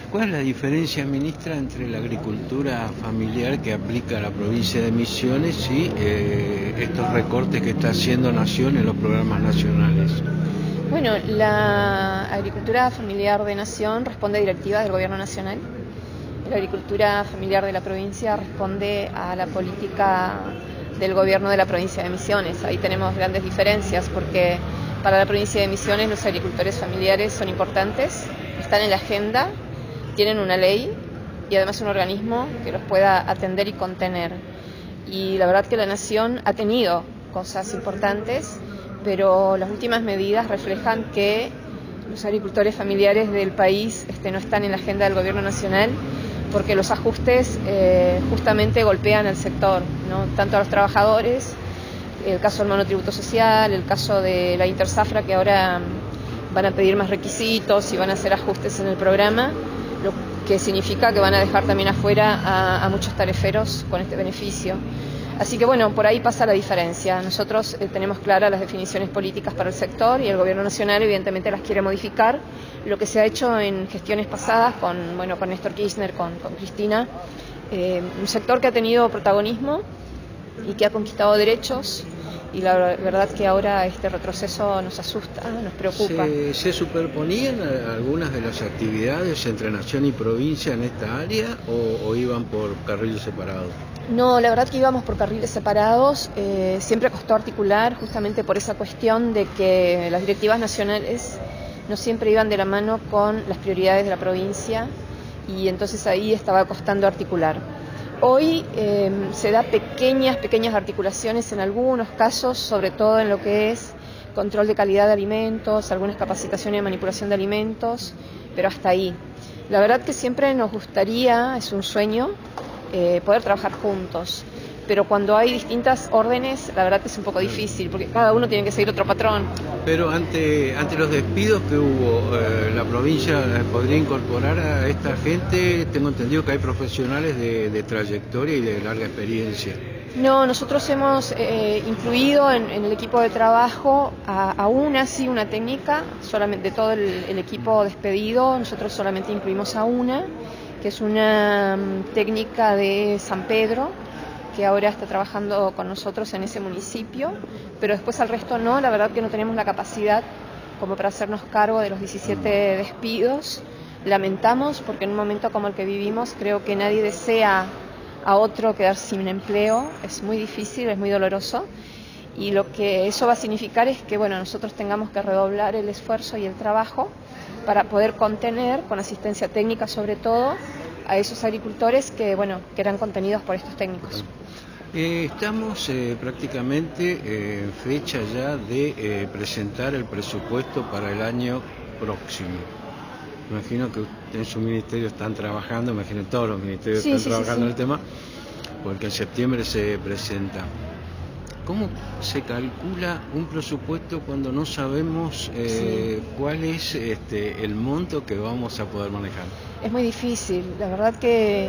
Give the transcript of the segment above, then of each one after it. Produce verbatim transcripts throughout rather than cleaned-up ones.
¿Cuál es la diferencia, ministra, entre la agricultura familiar que aplica la provincia de Misiones y eh, estos recortes que está haciendo Nación en los programas nacionales? Bueno, la agricultura familiar de Nación responde a directivas del Gobierno Nacional. La agricultura familiar de la provincia responde a la política del Gobierno de la provincia de Misiones. Ahí tenemos grandes diferencias porque para la provincia de Misiones los agricultores familiares son importantes, están en la agenda, tienen una ley y además un organismo que los pueda atender y contener. Y la verdad que la Nación ha tenido cosas importantes, pero las últimas medidas reflejan que los agricultores familiares del país este, no están en la agenda del Gobierno Nacional porque los ajustes eh, justamente golpean al sector, ¿no? Tanto a los trabajadores, el caso del monotributo social, el caso de la Intersafra, que ahora van a pedir más requisitos y van a hacer ajustes en el programa, lo que significa que van a dejar también afuera a, a muchos tariferos con este beneficio. Así que bueno, por ahí pasa la diferencia. Nosotros eh, tenemos claras las definiciones políticas para el sector y el Gobierno Nacional evidentemente las quiere modificar. Lo que se ha hecho en gestiones pasadas con, bueno, con Néstor Kirchner, con, con Cristina, eh, un sector que ha tenido protagonismo y que ha conquistado derechos, y la verdad que ahora este retroceso nos asusta, nos preocupa. ¿Se, se superponían algunas de las actividades entre Nación y provincia en esta área o, o iban por carriles separados? No, la verdad que íbamos por carriles separados, eh, siempre costó articular justamente por esa cuestión de que las directivas nacionales no siempre iban de la mano con las prioridades de la provincia y entonces ahí estaba costando articular. Hoy eh, se da pequeñas, pequeñas articulaciones en algunos casos, sobre todo en lo que es control de calidad de alimentos, algunas capacitaciones de manipulación de alimentos, pero hasta ahí. La verdad que siempre nos gustaría, es un sueño, eh, poder trabajar juntos, pero cuando hay distintas órdenes, la verdad que es un poco difícil, porque cada uno tiene que seguir otro patrón. Pero ante, ante los despidos que hubo, eh, ¿la provincia podría incorporar a esta gente? Tengo entendido que hay profesionales de, de trayectoria y de larga experiencia. No, nosotros hemos eh, incluido en, en el equipo de trabajo a, a una, sí, una técnica, solamente de todo el, el equipo despedido, nosotros solamente incluimos a una, que es una um, técnica de San Pedro, que ahora está trabajando con nosotros en ese municipio, pero después al resto no, la verdad que no tenemos la capacidad como para hacernos cargo de los diecisiete despidos. Lamentamos porque en un momento como el que vivimos creo que nadie desea a otro quedar sin empleo, es muy difícil, es muy doloroso, y lo que eso va a significar es que bueno, nosotros tengamos que redoblar el esfuerzo y el trabajo para poder contener, con asistencia técnica sobre todo, a esos agricultores que bueno que eran contenidos por estos técnicos. Eh, estamos eh, prácticamente eh, en fecha ya de eh, presentar el presupuesto para el año próximo. Imagino que en su ministerio están trabajando, imagino que todos los ministerios sí, están sí, trabajando sí, sí. en el tema, porque en septiembre se presenta. ¿Cómo se calcula un presupuesto cuando no sabemos eh, sí. cuál es este, el monto que vamos a poder manejar? Es muy difícil, la verdad que,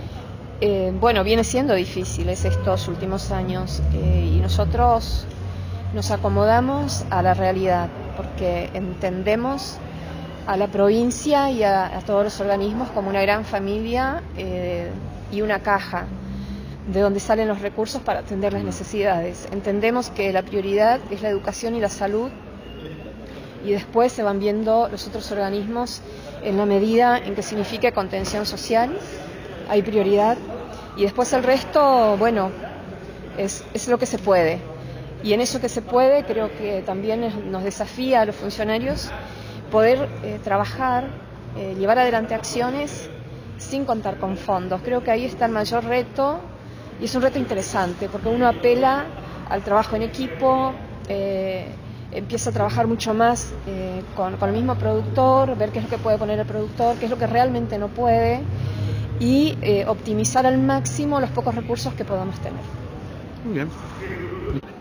eh, bueno, viene siendo difícil estos últimos años eh, y nosotros nos acomodamos a la realidad porque entendemos a la provincia y a, a todos los organismos como una gran familia eh, y una caja de donde salen los recursos para atender las necesidades. Entendemos que la prioridad es la educación y la salud y después se van viendo los otros organismos en la medida en que signifique contención social, hay prioridad, y después el resto, bueno, es, es lo que se puede. Y en eso que se puede creo que también es, nos desafía a los funcionarios poder eh, trabajar, eh, llevar adelante acciones sin contar con fondos. Creo que ahí está el mayor reto y es un reto interesante porque uno apela al trabajo en equipo, eh, empieza a trabajar mucho más eh, con, con el mismo productor, ver qué es lo que puede poner el productor, qué es lo que realmente no puede y eh, optimizar al máximo los pocos recursos que podamos tener. Muy bien.